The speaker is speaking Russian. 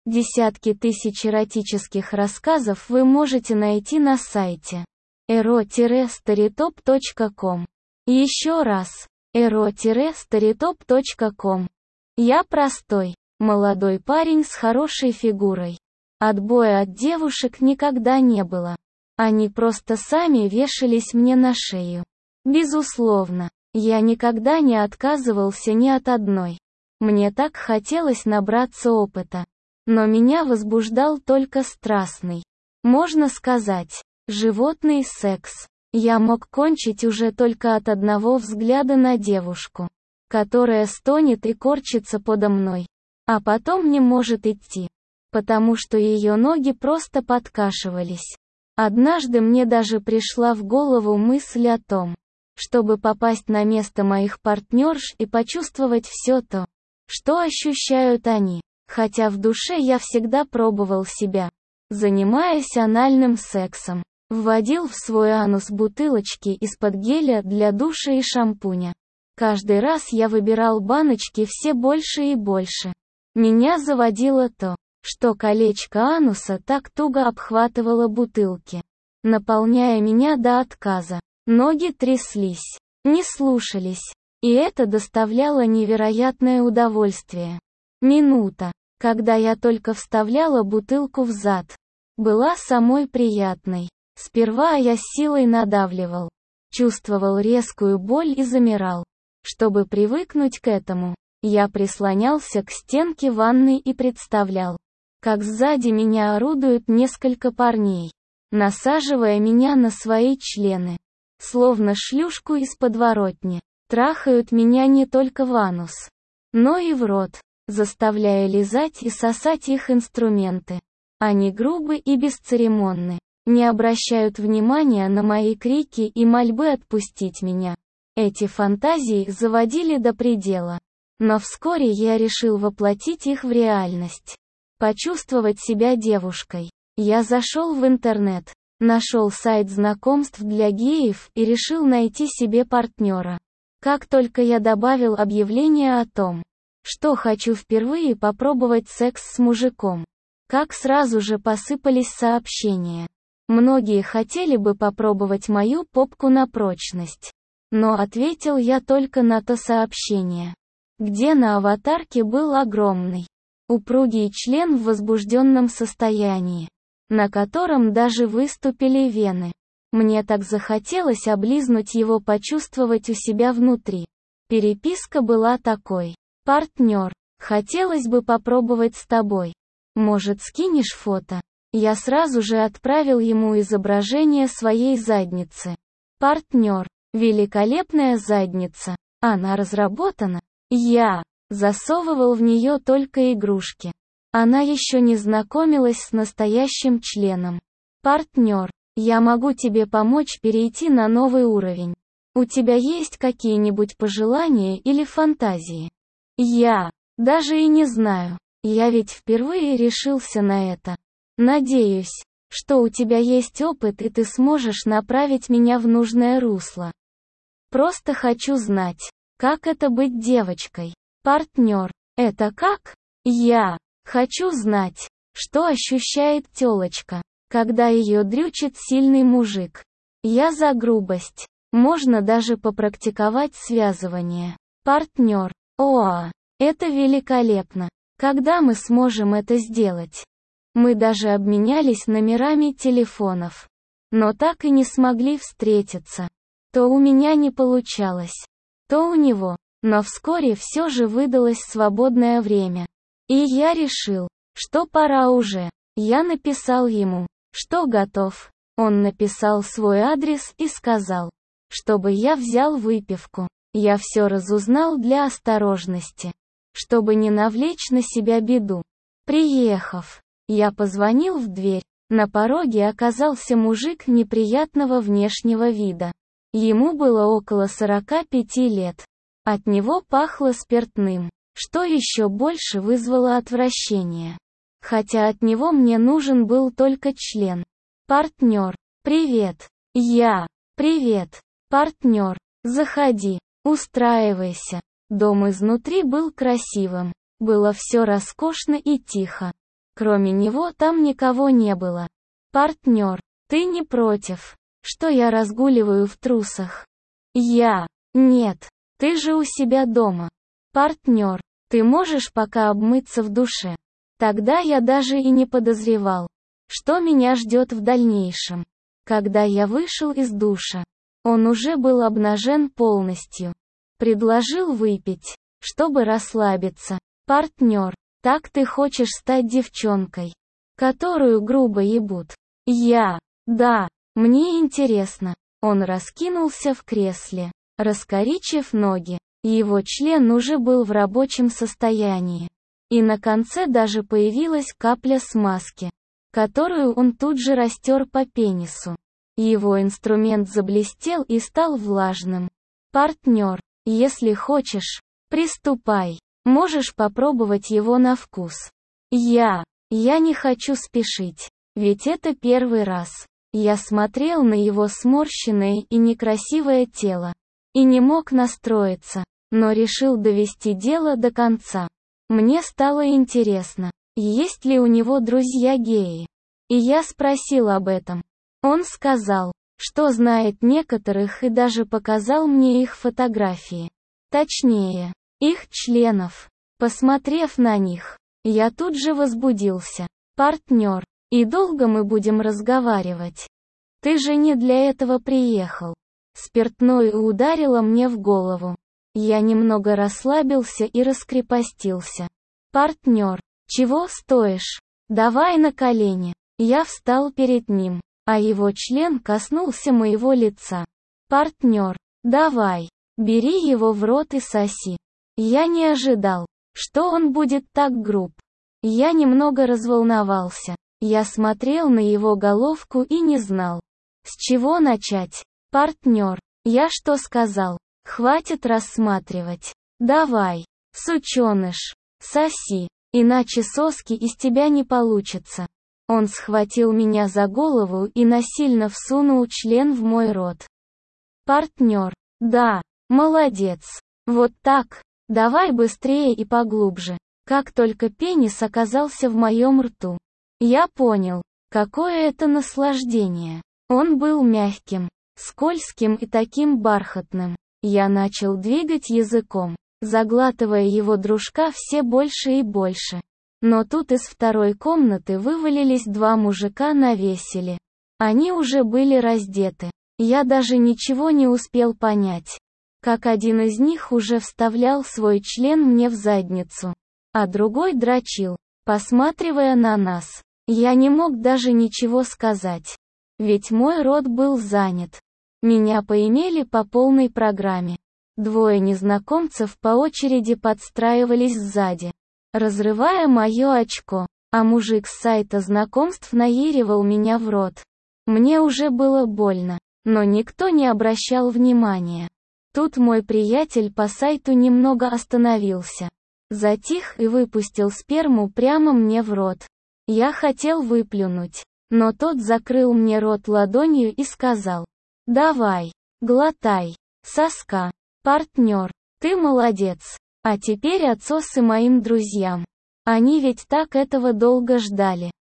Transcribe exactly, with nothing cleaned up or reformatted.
Десятки тысяч эротических рассказов вы можете найти на сайте эро старитоп точка ком. Еще раз, эро старитоп точка ком. Я простой, молодой парень с хорошей фигурой. Отбоя от девушек никогда не было. Они просто сами вешались мне на шею. Безусловно, я никогда не отказывался ни от одной. Мне так хотелось набраться опыта. Но меня возбуждал только страстный, можно сказать, животный секс. Я мог кончить уже только от одного взгляда на девушку, которая стонет и корчится подо мной, а потом не может идти, потому что ее ноги просто подкашивались. Однажды мне даже пришла в голову мысль о том, чтобы попасть на место моих партнерш и почувствовать все то, что ощущают они. Хотя в душе я всегда пробовал себя, занимаясь анальным сексом, вводил в свой анус бутылочки из-под геля для душа и шампуня. Каждый раз я выбирал баночки все больше и больше. Меня заводило то, что колечко ануса так туго обхватывало бутылки, наполняя меня до отказа. Ноги тряслись, не слушались, и это доставляло невероятное удовольствие. Минута, когда я только вставляла бутылку в зад, была самой приятной. Сперва я с силой надавливал, чувствовал резкую боль и замирал. Чтобы привыкнуть к этому, я прислонялся к стенке ванной и представлял, как сзади меня орудуют несколько парней, насаживая меня на свои члены, словно шлюшку из подворотни. Трахают меня не только в анус, но и в рот, заставляя лизать и сосать их инструменты. Они грубы и бесцеремонны, не обращают внимания на мои крики и мольбы отпустить меня. Эти фантазии заводили до предела. Но вскоре я решил воплотить их в реальность. Почувствовать себя девушкой. Я зашел в интернет, нашел сайт знакомств для геев и решил найти себе партнера. Как только я добавил объявление о том, что хочу впервые попробовать секс с мужиком, как сразу же посыпались сообщения. Многие хотели бы попробовать мою попку на прочность. Но ответил я только на то сообщение, где на аватарке был огромный, упругий член в возбужденном состоянии, на котором даже выступили вены. Мне так захотелось облизнуть его, почувствовать у себя внутри. Переписка была такой: «Партнер, хотелось бы попробовать с тобой. Может, скинешь фото?» Я сразу же отправил ему изображение своей задницы. «Партнер, великолепная задница. Она разработана?» Я засовывал в нее только игрушки. Она еще не знакомилась с настоящим членом. «Партнер, я могу тебе помочь перейти на новый уровень. У тебя есть какие-нибудь пожелания или фантазии?» Я даже и не знаю. Я ведь впервые решился на это. Надеюсь, что у тебя есть опыт и ты сможешь направить меня в нужное русло. Просто хочу знать, как это быть девочкой. Партнер, это как? Я хочу знать, что ощущает тёлочка, когда ее дрючит сильный мужик. Я за грубость. Можно даже попрактиковать связывание. Партнер, о, это великолепно. Когда мы сможем это сделать? Мы даже обменялись номерами телефонов, но так и не смогли встретиться. То у меня не получалось, то у него, но вскоре все же выдалось свободное время. И я решил, что пора уже. Я написал ему, что готов. Он написал свой адрес и сказал, чтобы я взял выпивку. Я все разузнал для осторожности, чтобы не навлечь на себя беду. Приехав, я позвонил в дверь. На пороге оказался мужик неприятного внешнего вида. Ему было около сорока пяти лет. От него пахло спиртным, что еще больше вызвало отвращение. Хотя от него мне нужен был только член. Партнер, привет. Я, привет. Партнер, заходи, устраивайся. Дом изнутри был красивым. Было все роскошно и тихо. Кроме него там никого не было. Партнер, ты не против, что я разгуливаю в трусах? Я. Нет. Ты же у себя дома. Партнер, ты можешь пока обмыться в душе. Тогда я даже и не подозревал, что меня ждет в дальнейшем. Когда я вышел из душа, он уже был обнажен полностью. Предложил выпить, чтобы расслабиться. Партнер, так ты хочешь стать девчонкой, которую грубо ебут? Я. Да, мне интересно. Он раскинулся в кресле, раскоричив ноги. Его член уже был в рабочем состоянии. И на конце даже появилась капля смазки, которую он тут же растер по пенису. Его инструмент заблестел и стал влажным. Партнер, если хочешь, приступай. Можешь попробовать его на вкус. Я. Я не хочу спешить. Ведь это первый раз. Я смотрел на его сморщенное и некрасивое тело. И не мог настроиться, но решил довести дело до конца. Мне стало интересно, есть ли у него друзья-геи. И я спросил об этом. Он сказал, что знает некоторых и даже показал мне их фотографии. Точнее, их членов. Посмотрев на них, я тут же возбудился. Партнер, и долго мы будем разговаривать? Ты же не для этого приехал. Спиртное ударило мне в голову. Я немного расслабился и раскрепостился. Партнер, чего стоишь? Давай на колени. Я встал перед ним, а его член коснулся моего лица. Партнер, давай, бери его в рот и соси. Я не ожидал, что он будет так груб. Я немного разволновался. Я смотрел на его головку и не знал, с чего начать. Партнер, я что сказал? Хватит рассматривать. Давай, сученыш, соси, иначе соски из тебя не получится. Он схватил меня за голову и насильно всунул член в мой рот. Партнер, да, молодец. Вот так. Давай быстрее и поглубже. Как только пенис оказался в моем рту, я понял, какое это наслаждение. Он был мягким, скользким и таким бархатным. Я начал двигать языком, заглатывая его дружка все больше и больше. Но тут из второй комнаты вывалились два мужика на веселе. Они уже были раздеты. Я даже ничего не успел понять. Как один из них уже вставлял свой член мне в задницу, а другой дрочил, посматривая на нас. Я не мог даже ничего сказать. Ведь мой рот был занят. Меня поимели по полной программе. Двое незнакомцев по очереди подстраивались сзади, разрывая мое очко, а мужик с сайта знакомств наиривал меня в рот. Мне уже было больно, но никто не обращал внимания. Тут мой приятель по сайту немного остановился, затих и выпустил сперму прямо мне в рот. Я хотел выплюнуть, но тот закрыл мне рот ладонью и сказал: «Давай, глотай, соска, партнер, ты молодец, а теперь отсосы моим друзьям. Они ведь так этого долго ждали».